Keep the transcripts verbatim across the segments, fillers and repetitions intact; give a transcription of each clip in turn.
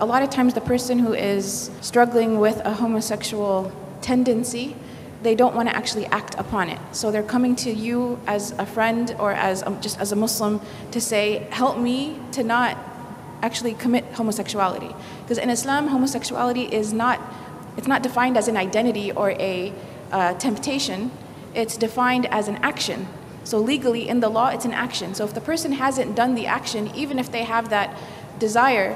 a lot of times the person who is struggling with a homosexual tendency, they don't want to actually act upon it. So they're coming to you as a friend or as a, just as a Muslim to say, help me to not actually commit homosexuality. Because in Islam, homosexuality is not, it's not defined as an identity or a uh, temptation. It's defined as an action. So legally, in the law, it's an action. So if the person hasn't done the action, even if they have that desire,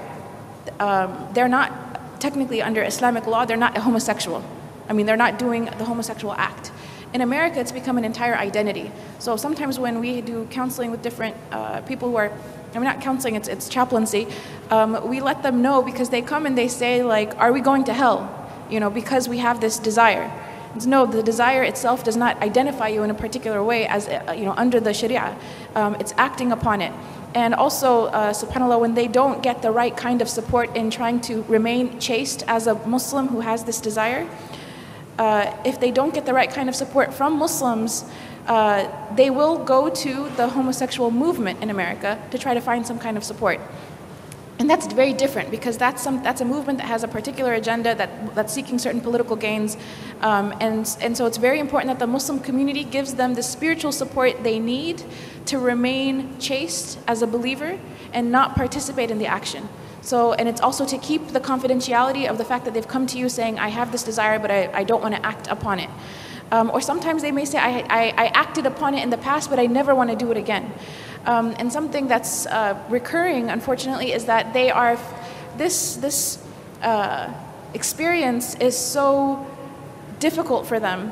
um, they're not, technically under Islamic law, they're not a homosexual. I mean, they're not doing the homosexual act. In America, it's become an entire identity. So sometimes when we do counseling with different uh, people who are, I mean, not counseling, it's, it's chaplaincy, um, we let them know because they come and they say, like, are we going to hell? You know, because we have this desire. It's, no, the desire itself does not identify you in a particular way as, uh, you know, under the Sharia. Um, it's acting upon it. And also, uh, subhanAllah, when they don't get the right kind of support in trying to remain chaste as a Muslim who has this desire, Uh, if they don't get the right kind of support from Muslims, uh, they will go to the homosexual movement in America to try to find some kind of support. And that's very different because that's some that's a movement that has a particular agenda that that's seeking certain political gains, um, and and so it's very important that the Muslim community gives them the spiritual support they need to remain chaste as a believer and not participate in the action. So, and it's also to keep the confidentiality of the fact that they've come to you saying, I have this desire, but I, I don't want to act upon it. Um, or sometimes they may say, I, I, I acted upon it in the past, but I never want to do it again. Um, and something that's uh, recurring, unfortunately, is that they are, this, this uh, experience is so difficult for them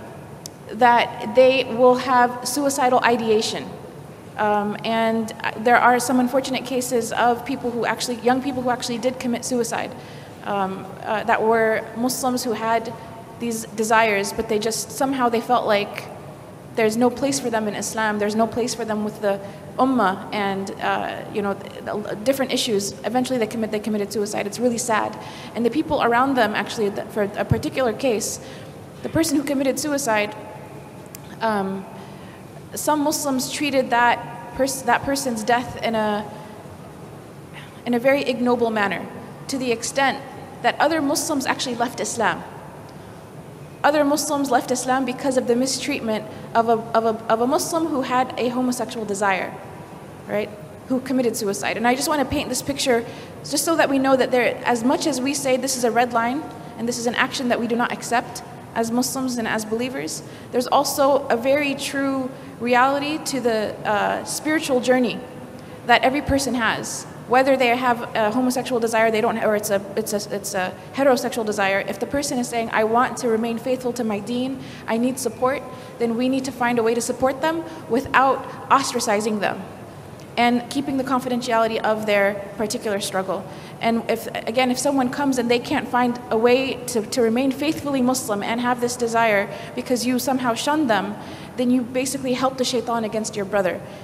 that they will have suicidal ideation. Um, and there are some unfortunate cases of people who actually, young people who actually did commit suicide, um, uh, that were Muslims who had these desires, but they just, somehow they felt like there's no place for them in Islam, there's no place for them with the Ummah, and, uh, you know, different issues. Eventually they, commit, they committed suicide. It's really sad. And the people around them, actually, for a particular case, the person who committed suicide, um, some Muslims treated that pers- that person's death in a in a very ignoble manner, to the extent that other Muslims actually left Islam. Other Muslims left Islam because of the mistreatment of a of a of a Muslim who had a homosexual desire, right? Who committed suicide. And I just want to paint this picture just so that we know that there, as much as we say this is a red line and this is an action that we do not accept as Muslims and as believers, there's also a very true reality to the uh, spiritual journey that every person has. Whether they have a homosexual desire, they don't, or it's a it's a it's a heterosexual desire. If the person is saying, "I want to remain faithful to my deen, I need support," then we need to find a way to support them without ostracizing them, and keeping the confidentiality of their particular struggle. And if, again, if someone comes and they can't find a way to, to remain faithfully Muslim and have this desire because you somehow shunned them, then you basically help the shaitan against your brother.